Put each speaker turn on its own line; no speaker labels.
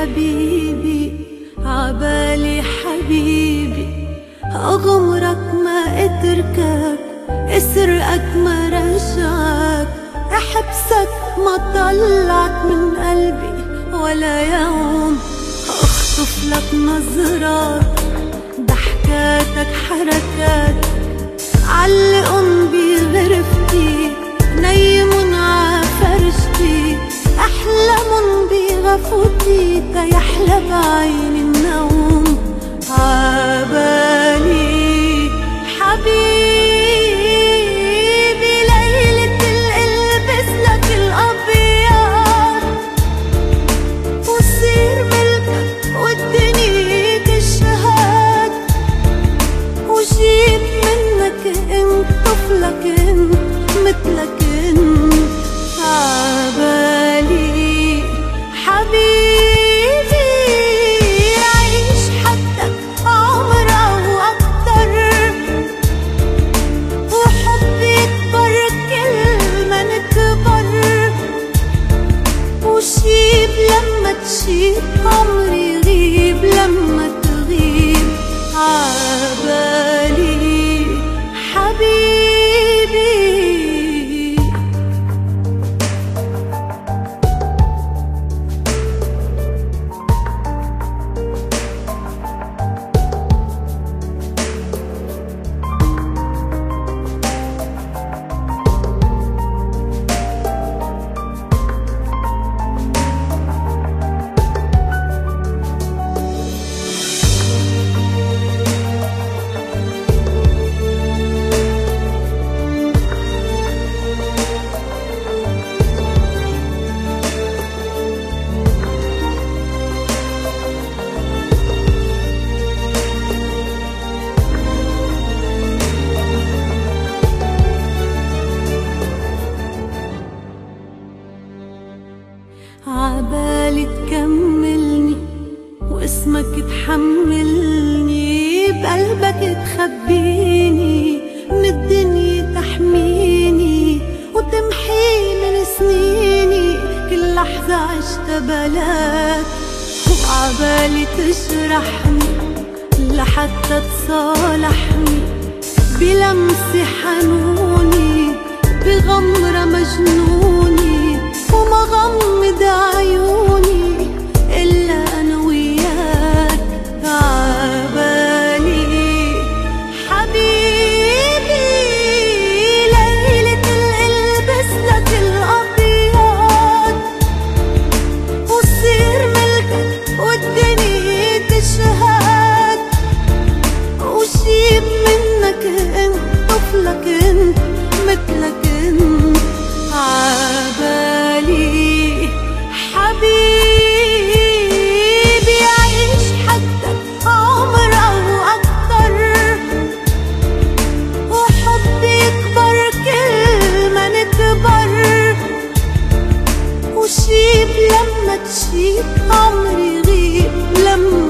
حبيبي عبالي حبيبي، أغمرك ما أتركك، أسرقك ما رجعك، أحبسك ما طلعك من قلبي ولا يوم، أخطف لك نظرات ضحكاتك حركاتك، علقن بغرفتي نيمن عفرشتي، أحلمن بغفوتي تيحلى بعين النوم، عبالي حبيبي ليلة القلبس لك الأبيض، وصير ملكك والدنيا تشهد، وجيب منك انت طفلك انت مثلك انت، عبالي حبيبي عيش حدك عمر أو أكتر، وحبي يكبر كل ما نكبر، وشيب لما تشيب عمري يغيب لما تغيب، عبالي حبيبي. عبالي تكملني واسمك تحملني، بقلبك تخبيني من الدنيا تحميني، وتمحي من سنيني كل لحظة عشتها بلاك، وعبالي تجرحني لحتى تصالحني، بلمسة حنوني بغمرة مجنوني، وما غمض عيوني إلا أنا وياك، عبالي حبيبي ليلة القلبس لك الأبيض، وصير ملكك والدنيا تشهد، وجيب منك انت طفلك انت مثلك انت، عبالي حبيبي عيش حدك عمر أو أكتر، وحبي يكبر كل ما نكبر، وشيب لما تشيب عمري يغيب لما